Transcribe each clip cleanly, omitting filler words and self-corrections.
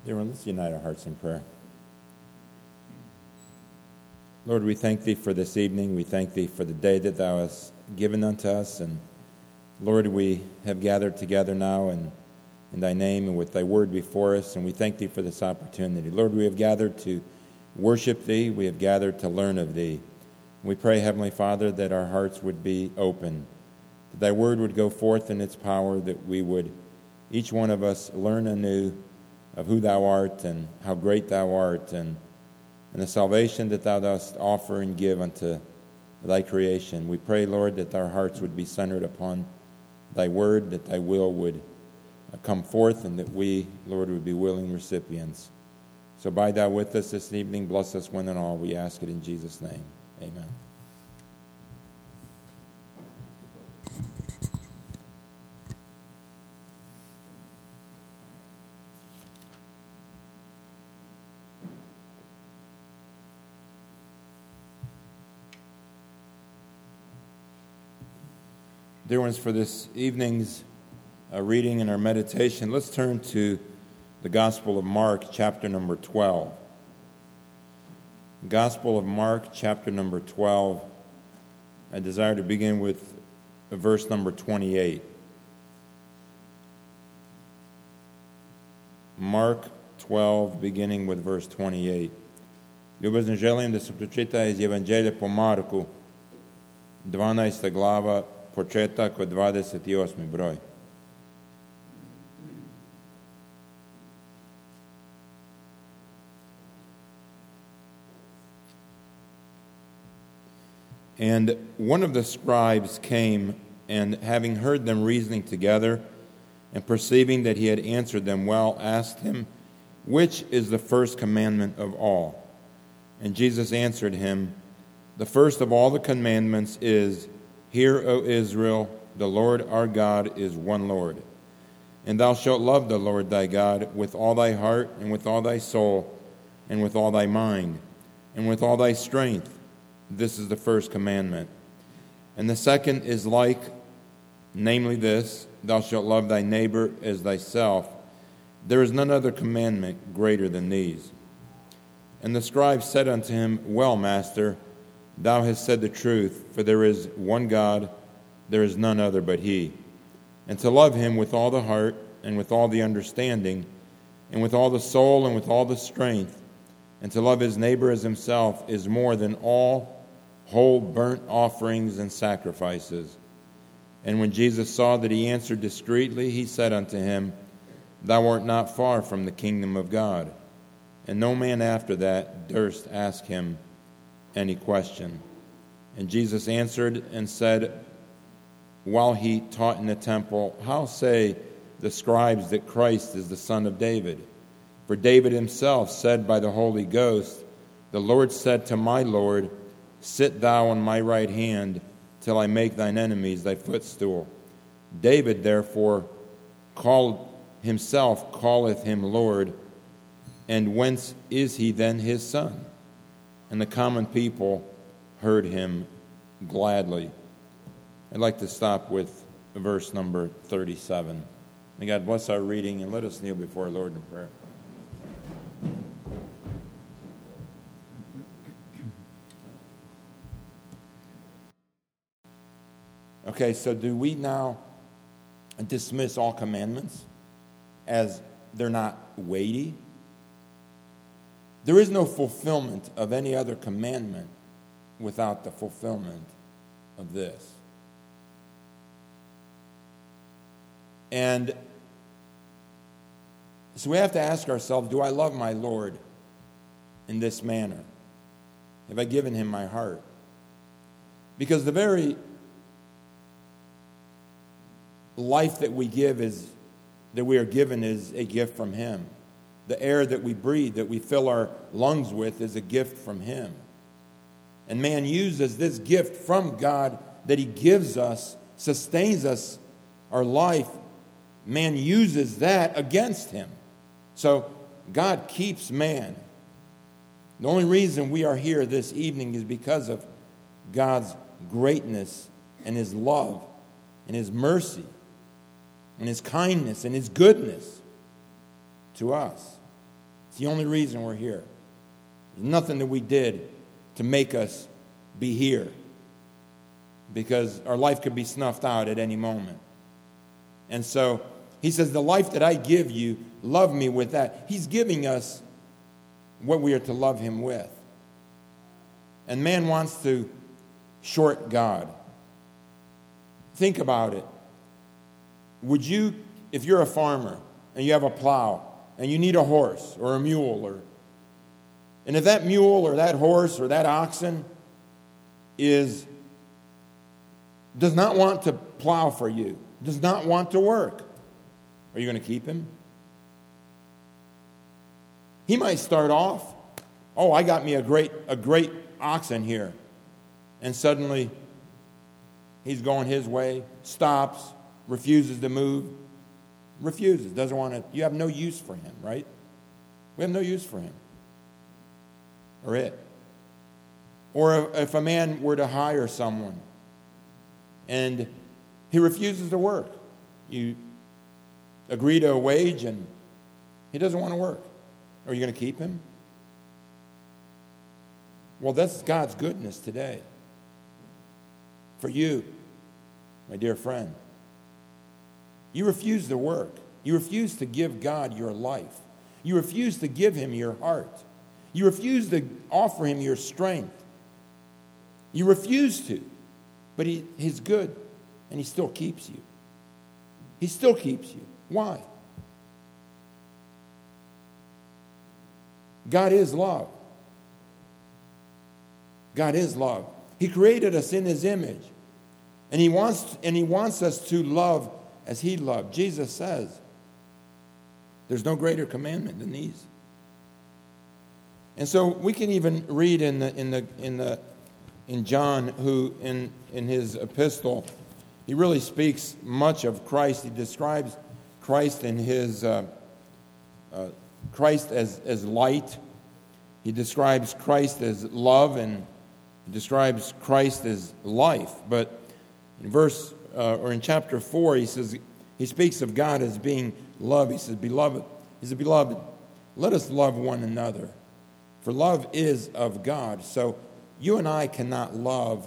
Dear one, let's unite our hearts in prayer. Lord, we thank Thee for this evening. We thank Thee for the day that Thou hast given unto us. And Lord, we have gathered together now in Thy name and with Thy word before us. And we thank Thee for this opportunity. Lord, we have gathered to worship Thee. We have gathered to learn of Thee. We pray, Heavenly Father, that our hearts would be open, that Thy word would go forth in its power, that we would, each one of us, learn anew of who Thou art and how great Thou art, and the salvation that Thou dost offer and give unto Thy creation. We pray, Lord, that our hearts would be centered upon Thy word, that Thy will would come forth, and that we, Lord, would be willing recipients. So abide Thou with us this evening. Bless us one and all. We ask it in Jesus' name. Amen. Dear ones, for this evening's reading and our meditation, let's turn to the Gospel of Mark, chapter number 12. Gospel of Mark, chapter number 12. I desire to begin with verse number 28. Mark 12, beginning with verse 28. Ljubazno želim da se pročita iz Evanđelja po Marku, 12. glava, početak od 28. broj. And one of the scribes came, and having heard them reasoning together, and perceiving that he had answered them well, asked him, "Which is the first commandment of all?" And Jesus answered him, "The first of all the commandments is, Hear, O Israel, the Lord our God is one Lord. And thou shalt love the Lord thy God with all thy heart, and with all thy soul, and with all thy mind, and with all thy strength. This is the first commandment. And the second is like, namely this, thou shalt love thy neighbor as thyself. There is none other commandment greater than these." And the scribe said unto him, "Well, Master, thou hast said the truth, for there is one God, there is none other but He. And to love Him with all the heart, and with all the understanding, and with all the soul, and with all the strength, and to love his neighbor as himself is more than all whole burnt offerings and sacrifices." And when Jesus saw that he answered discreetly, he said unto him, "Thou art not far from the kingdom of God." And no man after that durst ask him any question. And Jesus answered and said, while he taught in the temple, "How say the scribes that Christ is the son of David? For David himself said by the Holy Ghost, The Lord said to my Lord, Sit thou on my right hand, till I make thine enemies thy footstool. David therefore calleth him Lord, and whence is he then his son?" And the common people heard him gladly. I'd like to stop with verse number 37. May God bless our reading, and let us kneel before our Lord in prayer. Okay, so do we now dismiss all commandments as they're not weighty? There is no fulfillment of any other commandment without the fulfillment of this. And so we have to ask ourselves, do I love my Lord in this manner? Have I given him my heart? Because the very life that we are given is a gift from him. The air that we breathe, that we fill our lungs with, is a gift from him. And man uses this gift from God that he gives us, sustains us, our life. Man uses that against him. So God keeps man. The only reason we are here this evening is because of God's greatness and his love and his mercy and his kindness and his goodness to us. It's the only reason we're here. There's nothing that we did to make us be here, because our life could be snuffed out at any moment. And so he says, the life that I give you, love me with that. He's giving us what we are to love him with. And man wants to short God. Think about it. Would you, if you're a farmer and you have a plow and you need a horse or a mule, and if that mule or that horse or that oxen does not want to plow for you, does not want to work, are you going to keep him? He might start off, I got me a great oxen here. And suddenly he's going his way, stops, refuses to move, doesn't want to. You have no use for him, right? We have no use for him or it. Or if a man were to hire someone and he refuses to work, you agree to a wage and he doesn't want to work. Are you going to keep him? Well, that's God's goodness today for you, my dear friend. You refuse to work. You refuse to give God your life. You refuse to give him your heart. You refuse to offer him your strength. You refuse to. But he's good, and he still keeps you. He still keeps you. Why? God is love. God is love. He created us in his image. And he wants us to love as he loved. Jesus says, there's no greater commandment than these. And so we can even read in John, who in his epistle, he really speaks much of Christ. He describes Christ in his Christ as light. He describes Christ as love, and he describes Christ as life. But in chapter 4, he speaks of God as being love. He says, beloved, let us love one another, for love is of God. So you and I cannot love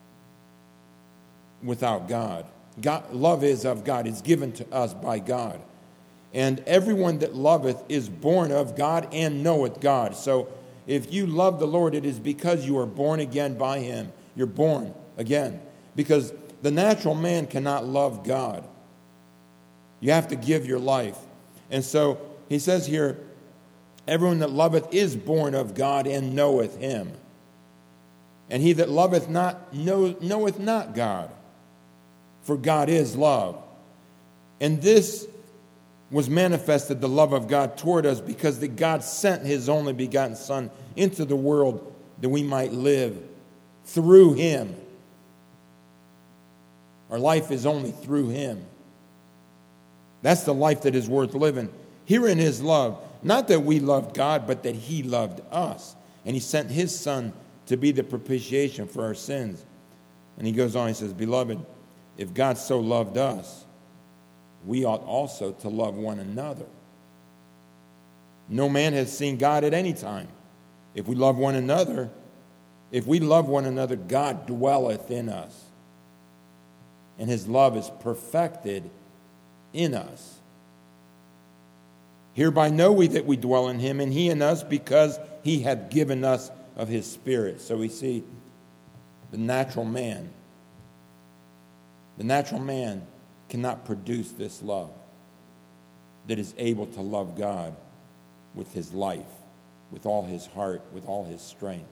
without God. Love is of God. It's given to us by God. And everyone that loveth is born of God and knoweth God. So if you love the Lord, it is because you are born again by him. You're born again. Because the natural man cannot love God. You have to give your life. And so he says here, everyone that loveth is born of God and knoweth him. And he that loveth not knoweth not God, for God is love. And this was manifested, the love of God toward us, because that God sent his only begotten Son into the world that we might live through him. Our life is only through him. That's the life that is worth living. Herein is love. Not that we loved God, but that he loved us. And he sent his Son to be the propitiation for our sins. And he goes on, he says, beloved, if God so loved us, we ought also to love one another. No man has seen God at any time. If we love one another, God dwelleth in us. And his love is perfected in us. Hereby know we that we dwell in him, and he in us, because he hath given us of his Spirit. So we see the natural man. The natural man cannot produce this love that is able to love God with his life, with all his heart, with all his strength.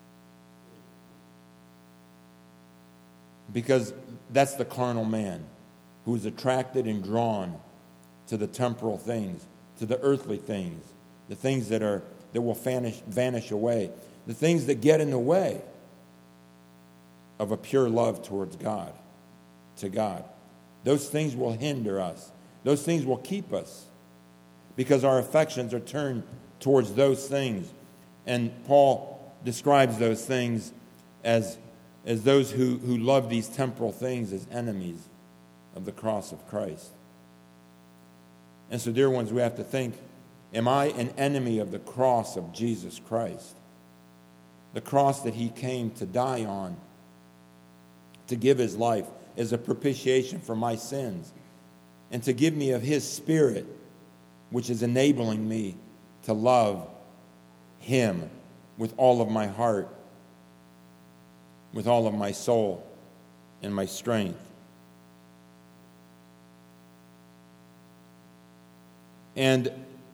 Because that's the carnal man who is attracted and drawn to the temporal things, to the earthly things, the things that will vanish away, the things that get in the way of a pure love towards God, to God. Those things will hinder us. Those things will keep us because our affections are turned towards those things. And Paul describes those things as those who love these temporal things as enemies of the cross of Christ. And so, dear ones, we have to think, Am I an enemy of the cross of Jesus Christ? The cross that he came to die on, to give his life as a propitiation for my sins, and to give me of his Spirit, which is enabling me to love him with all of my heart, with all of my soul and my strength. And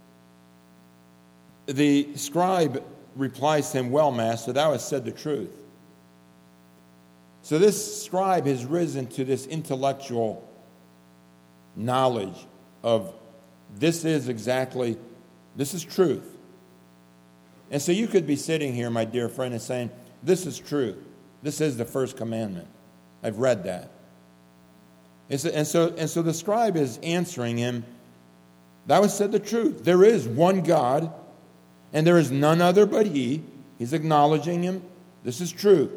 the scribe replies to him, "Well, Master, thou hast said the truth." So this scribe has risen to this intellectual knowledge of this is truth. And so you could be sitting here, my dear friend, and saying, this is truth. This is the first commandment. I've read that. And so the scribe is answering him, "Thou hast said the truth. There is one God, and there is none other but he." He's acknowledging him. This is true.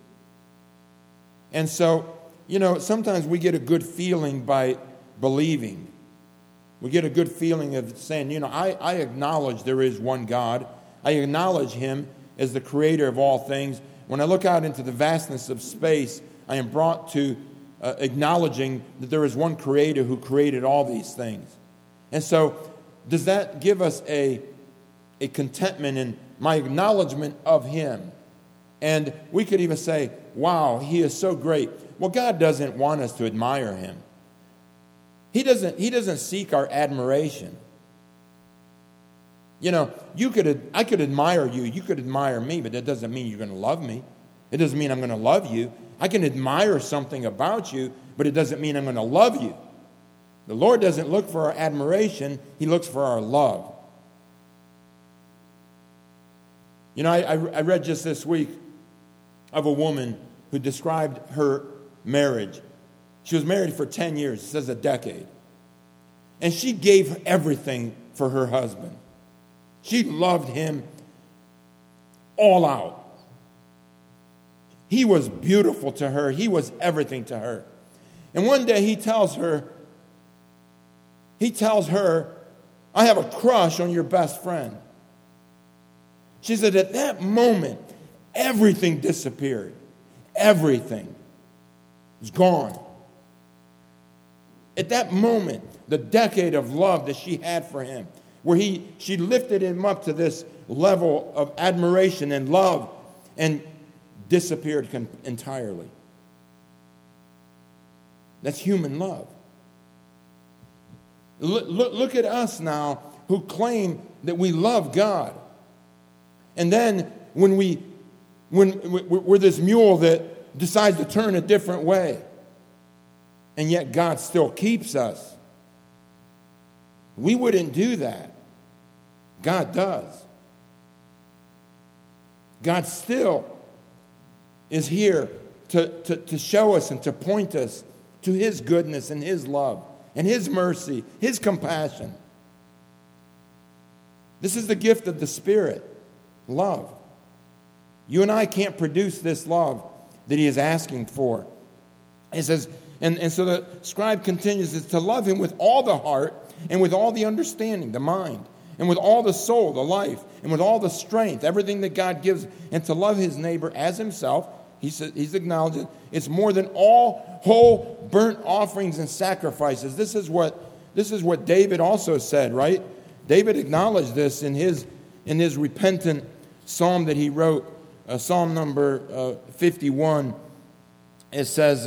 And so, sometimes we get a good feeling by believing. We get a good feeling of saying, I acknowledge there is one God. I acknowledge him as the creator of all things. When I look out into the vastness of space, I am brought to acknowledging that there is one creator who created all these things. And so, does that give us a contentment in my acknowledgement of him? And we could even say, wow, he is so great. Well, God doesn't want us to admire him. He doesn't seek our admiration. I could admire you. You could admire me, but that doesn't mean you're going to love me. It doesn't mean I'm going to love you. I can admire something about you, but it doesn't mean I'm going to love you. The Lord doesn't look for our admiration. He looks for our love. I read just this week of a woman who described her marriage. She was married for 10 years, it says a decade. And she gave everything for her husband. She loved him all out. He was beautiful to her. He was everything to her. And one day he tells her, "I have a crush on your best friend." She said at that moment, everything disappeared. Everything was gone. At that moment, the decade of love that she had for him, where she lifted him up to this level of admiration and love, and disappeared entirely. That's human love. Look at us now who claim that we love God. And then when we're this mule that decides to turn a different way, and yet God still keeps us. We wouldn't do that. God does. God still is here to show us and to point us to his goodness and his love and his mercy, his compassion. This is the gift of the Spirit, love. You and I can't produce this love that he is asking for. It says, and so the scribe continues, is to love him with all the heart and with all the understanding, the mind, and with all the soul, the life, and with all the strength, everything that God gives, and to love his neighbor as himself. He's acknowledging it's more than all whole burnt offerings and sacrifices. This is what David also said, right? David acknowledged this in his repentant psalm that he wrote, Psalm number 51. It says,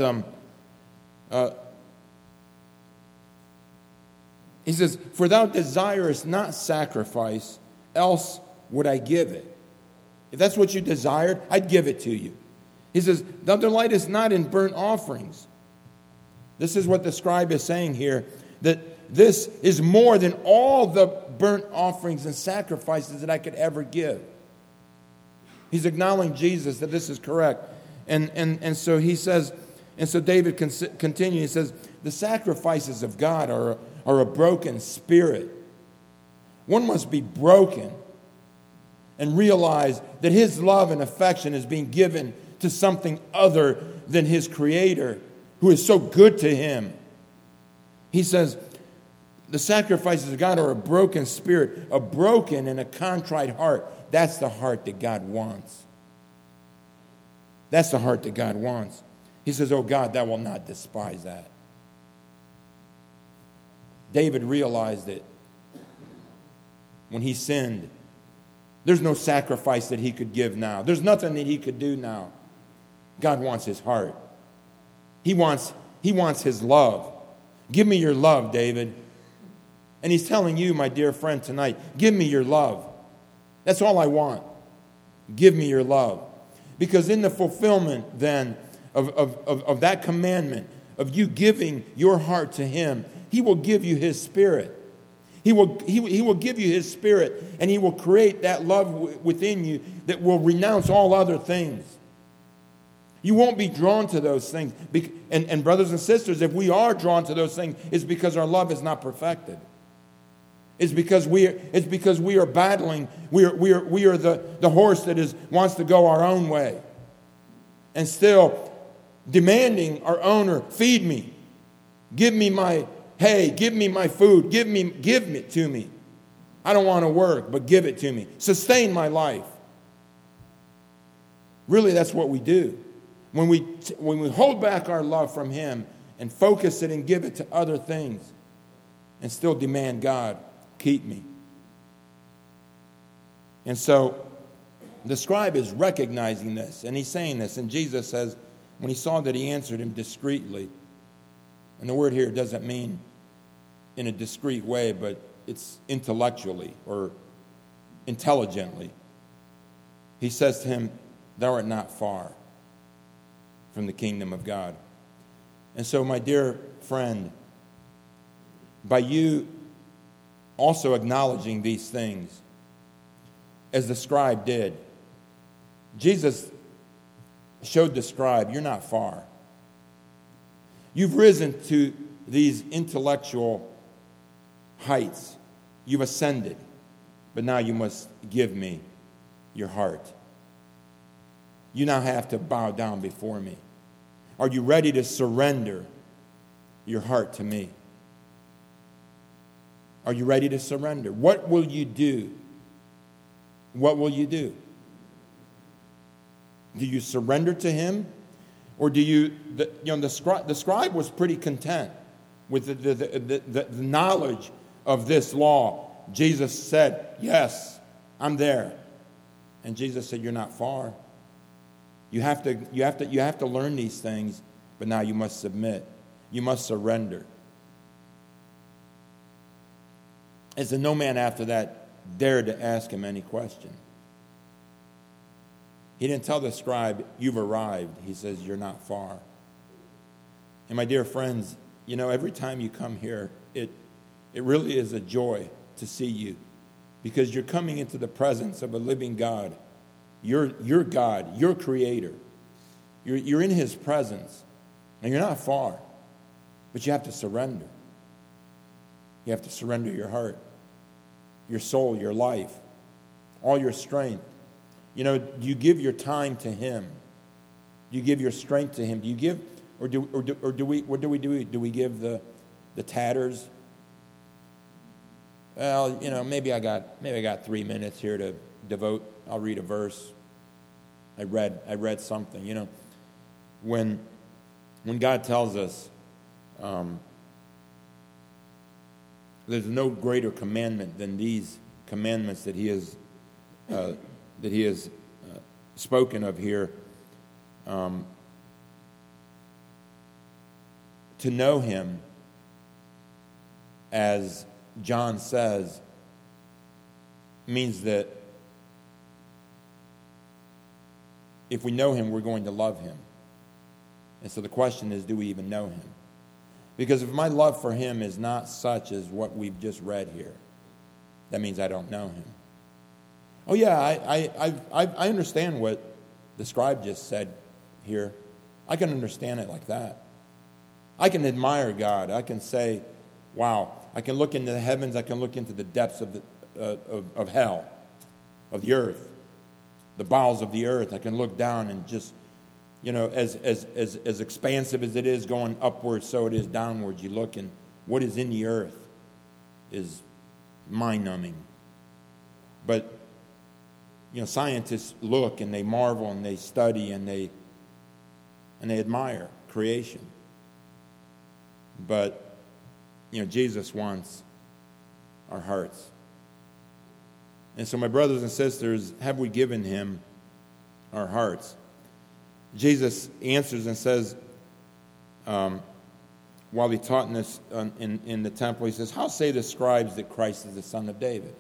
he says, "For thou desirest not sacrifice, else would I give it." If that's what you desired, I'd give it to you. He says, "Thou delightest not in burnt offerings." This is what the scribe is saying here, that this is more than all the burnt offerings and sacrifices that I could ever give. He's acknowledging Jesus that this is correct. And so he says, and so David continues, he says, the sacrifices of God are a broken spirit. One must be broken and realize that his love and affection is being given to something other than his Creator, who is so good to him. He says, The sacrifices of God are a broken spirit, a broken and a contrite heart. That's the heart that God wants. That's the heart that God wants. He says, oh God, thou wilt not despise that. David realized it when he sinned. There's no sacrifice that he could give now. There's nothing that he could do now. God wants his heart. He wants his love. Give me your love, David. And he's telling you, my dear friend, tonight, give me your love. That's all I want. Give me your love. Because in the fulfillment then of that commandment, of you giving your heart to him, he will give you his spirit. He will give you his spirit, and he will create that love within you that will renounce all other things. You won't be drawn to those things. And brothers and sisters, if we are drawn to those things, it's because our love is not perfected. It's because we are battling. We are the horse that wants to go our own way, and still demanding our owner, feed me, give me my hay, give me my food, give it to me. I don't want to work, but give it to me. Sustain my life. Really, that's what we do. When we hold back our love from him and focus it and give it to other things and still demand, God, keep me. And so the scribe is recognizing this, and he's saying this, and Jesus says, when he saw that he answered him discreetly, and the word here doesn't mean in a discreet way, but it's intellectually or intelligently. He says to him, thou art not far from the kingdom of God. And so, my dear friend, by you also acknowledging these things, as the scribe did, Jesus showed the scribe, you're not far. You've risen to these intellectual heights. You've ascended, but now you must give me your heart. You now have to bow down before me. Are you ready to surrender your heart to me? Are you ready to surrender? What will you do? What will you do? Do you surrender to him? Or do you, the scribe was pretty content with the knowledge of this law. Jesus said, yes, I'm there. And Jesus said, you're not far. You have to learn these things, but now you must submit. You must surrender. And so no man after that dared to ask him any question. He didn't tell the scribe, you've arrived. He says, you're not far. And my dear friends, every time you come here, it really is a joy to see you, because you're coming into the presence of a living God. Your God, your Creator. You're in his presence, and you're not far, but you have to surrender. You have to surrender your heart, your soul, your life, all your strength. Do you give your time to him? Do you give your strength to him? Do you give, or do we? What do we do? Do we give the tatters? Well, maybe I got 3 minutes here to devote. I'll read a verse. I read something. When God tells us there's no greater commandment than these commandments that he has spoken of here, to know him, as John says, means that if we know him, we're going to love him. And so the question is, do we even know him? Because if my love for him is not such as what we've just read here, that means I don't know him. Oh yeah, I understand what the scribe just said here. I can understand it like that. I can admire God. I can say, wow, I can look into the heavens, I can look into the depths of hell, of the earth, the bowels of the earth. I can look down and just, as expansive as it is going upwards, so it is downwards. You look and what is in the earth. is mind-numbing. But, scientists look and they marvel and they study and they admire creation. But, Jesus wants our hearts. And so, my brothers and sisters, have we given him our hearts? Jesus answers and says, while he taught in the temple, he says, "How say the scribes that Christ is the son of David?"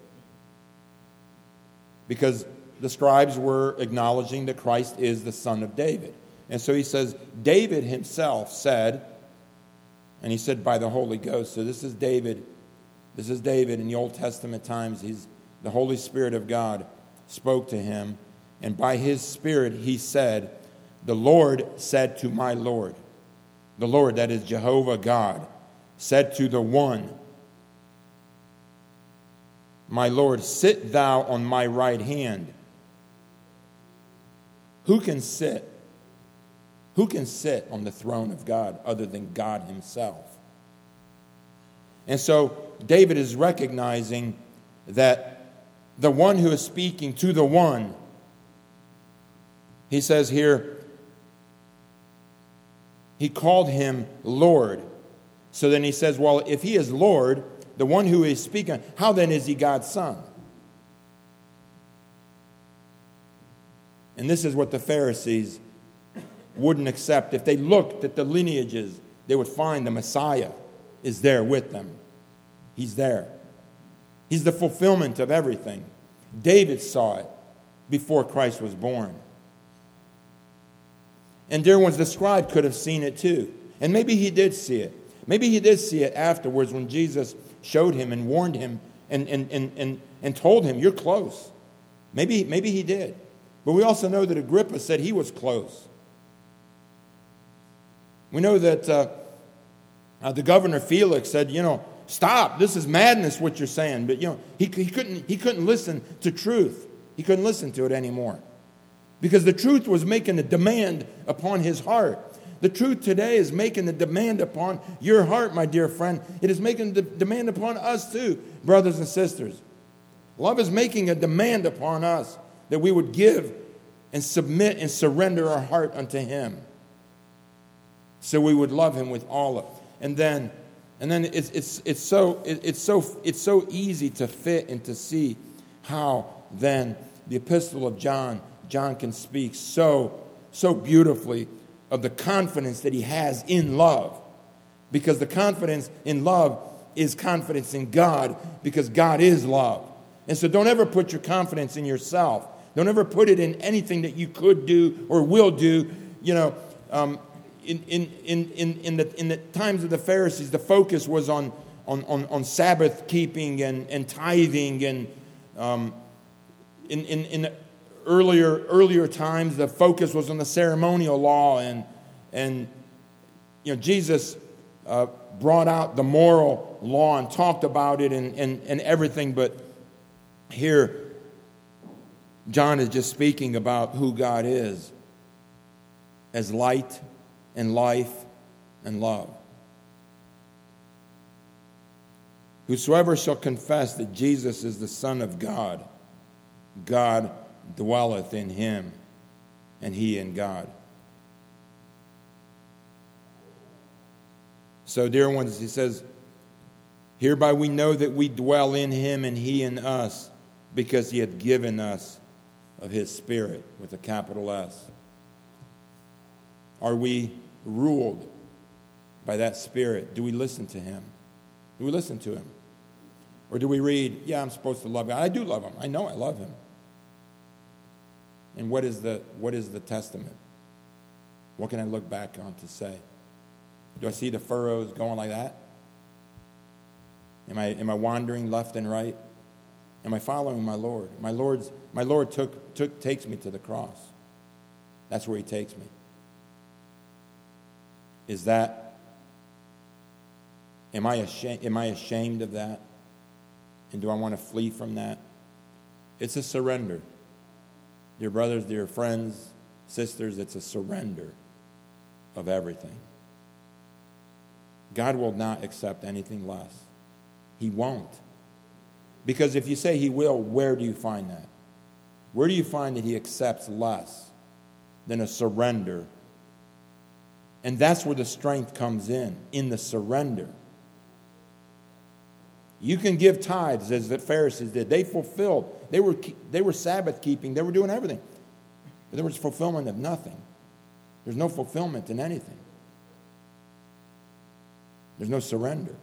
Because the scribes were acknowledging that Christ is the son of David. And so he says, David himself said, and he said by the Holy Ghost. So this is David. This is David in the Old Testament times. The Holy Spirit of God spoke to him. And by his Spirit he said, "The Lord said to my Lord." The Lord, that is Jehovah God, said to the one, "My Lord, sit thou on my right hand." Who can sit on the throne of God other than God himself? And so David is recognizing that the one who is speaking to the one, he says here, he called him Lord. So then he says, well, if he is Lord, the one who is speaking, how then is he God's son? And this is what the Pharisees wouldn't accept. If they looked at the lineages, they would find the Messiah is there with them. He's there. He's the fulfillment of everything. David saw it before Christ was born. And dear ones, the scribe could have seen it too. And maybe he did see it. Maybe he did see it afterwards when Jesus showed him and warned him and told him, "You're close." Maybe he did. But we also know that Agrippa said he was close. We know that the governor Felix said, "Stop, this is madness what you're saying." But he couldn't listen to truth. He couldn't listen to it anymore. Because the truth was making a demand upon his heart. The truth today is making a demand upon your heart, my dear friend. It is making a demand upon us too, brothers and sisters. Love is making a demand upon us that we would give and submit and surrender our heart unto him. So we would love him with all of it. And then it's so easy to fit and to see how then the epistle of John can speak so beautifully of the confidence that he has in love. Because the confidence in love is confidence in God, because God is love. And so don't ever put your confidence in yourself. Don't ever put it in anything that you could do or will do. In the times of the Pharisees, the focus was on Sabbath keeping and tithing, and in earlier times, the focus was on the ceremonial law, and Jesus brought out the moral law and talked about it and everything. But here, John is just speaking about who God is as light and life and love. Whosoever shall confess that Jesus is the Son of God, God dwelleth in him, and he in God. So, dear ones, he says, hereby we know that we dwell in him and he in us, because he hath given us of his Spirit, with a capital S. Are we ruled by that Spirit? Do we listen to him? Do we listen to him? Or do we read, I'm supposed to love God. I do love him. I know I love him. And what is the testament? What can I look back on to say? Do I see the furrows going like that? Am I wandering left and right? Am I following my Lord? My Lord takes me to the cross. That's where he takes me. Am I ashamed of that? And do I want to flee from that? It's a surrender. Dear brothers, dear friends, sisters, it's a surrender of everything. God will not accept anything less. He won't. Because if you say he will, where do you find that? Where do you find that he accepts less than a surrender? And that's where the strength comes in the surrender. You can give tithes as the Pharisees did. They fulfilled. They were Sabbath keeping. They were doing everything. But there was fulfillment of nothing. There's no fulfillment in anything. There's no surrender.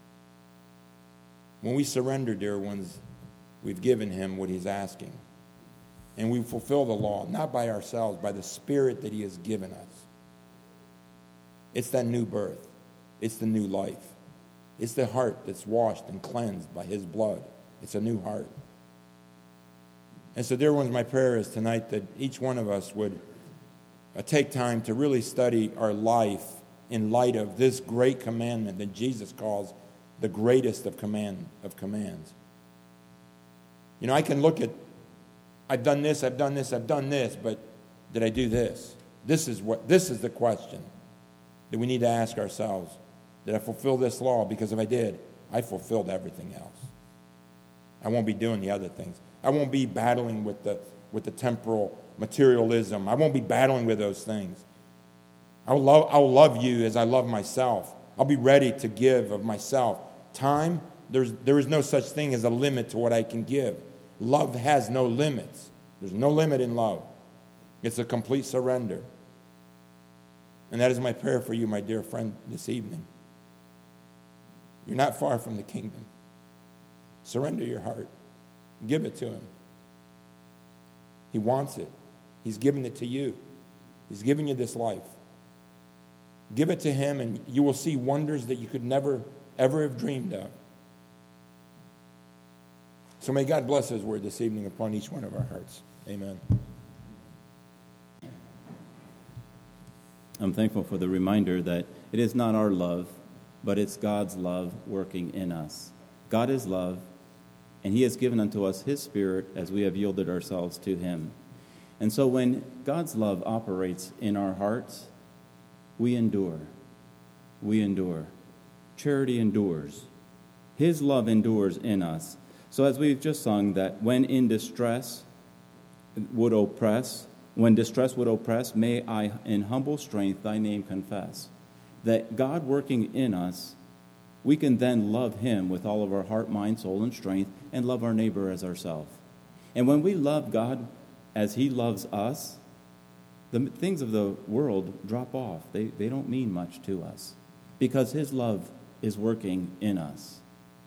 When we surrender, dear ones, we've given him what he's asking. And we fulfill the law, not by ourselves, by the Spirit that he has given us. It's that new birth. It's the new life. It's the heart that's washed and cleansed by his blood. It's a new heart. And so, dear ones, my prayer is tonight that each one of us would take time to really study our life in light of this great commandment that Jesus calls the greatest of commands. You know, I can look at, I've done this, but did I do this? This is the question that we need to ask ourselves. Did I fulfill this law? Because if I did, I fulfilled everything else. I won't be doing the other things. I won't be battling with the temporal materialism. I won't be battling with those things. I'll love you as I love myself. I'll be ready to give of myself. Time, there is no such thing as a limit to what I can give. Love has no limits. There's no limit in love. It's a complete surrender. And that is my prayer for you, my dear friend, this evening. You're not far from the kingdom. Surrender your heart. Give it to him. He wants it. He's giving it to you. He's giving you this life. Give it to him, and you will see wonders that you could never, ever have dreamed of. So may God bless his word this evening upon each one of our hearts. Amen. I'm thankful for the reminder that it is not our love, but it's God's love working in us. God is love, and he has given unto us his Spirit as we have yielded ourselves to him. And so when God's love operates in our hearts, we endure. We endure. Charity endures. His love endures in us. So as we've just sung, that when distress would oppress, may I in humble strength thy name confess. That God working in us, we can then love him with all of our heart, mind, soul, and strength, and love our neighbor as ourselves. And when we love God as he loves us, the things of the world drop off. They don't mean much to us because his love is working in us.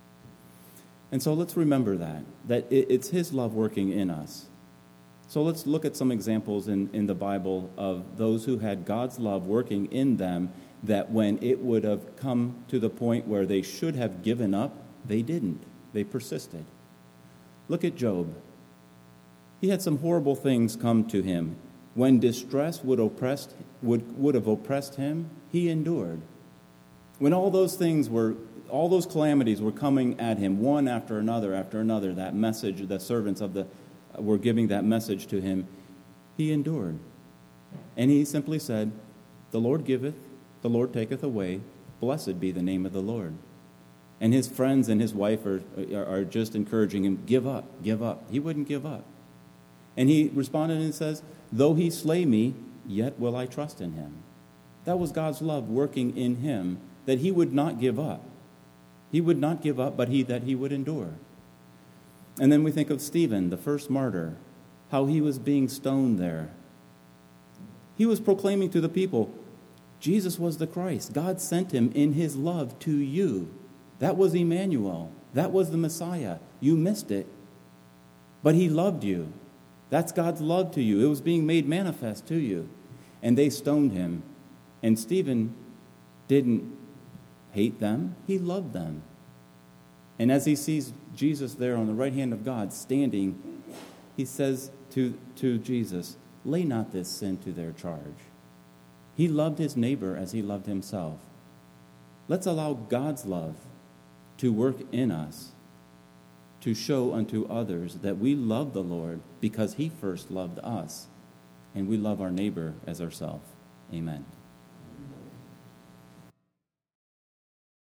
And so let's remember that it's his love working in us. So let's look at some examples in the Bible of those who had God's love working in them, that when it would have come to the point where they should have given up, they didn't. They persisted. Look at Job. He had some horrible things come to him. When distress would have oppressed him, he endured. When all those calamities were coming at him, one after another, that message, the servants were giving that message to him, he endured. And he simply said, the Lord giveth, the Lord taketh away, blessed be the name of the Lord. And his friends and his wife are just encouraging him, give up, give up. He wouldn't give up. And he responded and says, though he slay me, yet will I trust in him. That was God's love working in him, that he would not give up. He would not give up, but that he would endure. And then we think of Stephen, the first martyr, how he was being stoned there. He was proclaiming to the people, Jesus was the Christ. God sent him in his love to you. That was Emmanuel. That was the Messiah. You missed it, but he loved you. That's God's love to you. It was being made manifest to you. And they stoned him. And Stephen didn't hate them. He loved them. And as he sees Jesus there on the right hand of God standing, he says to Jesus, lay not this sin to their charge. He loved his neighbor as he loved himself. Let's allow God's love to work in us, to show unto others that we love the Lord because he first loved us, and we love our neighbor as ourselves. Amen.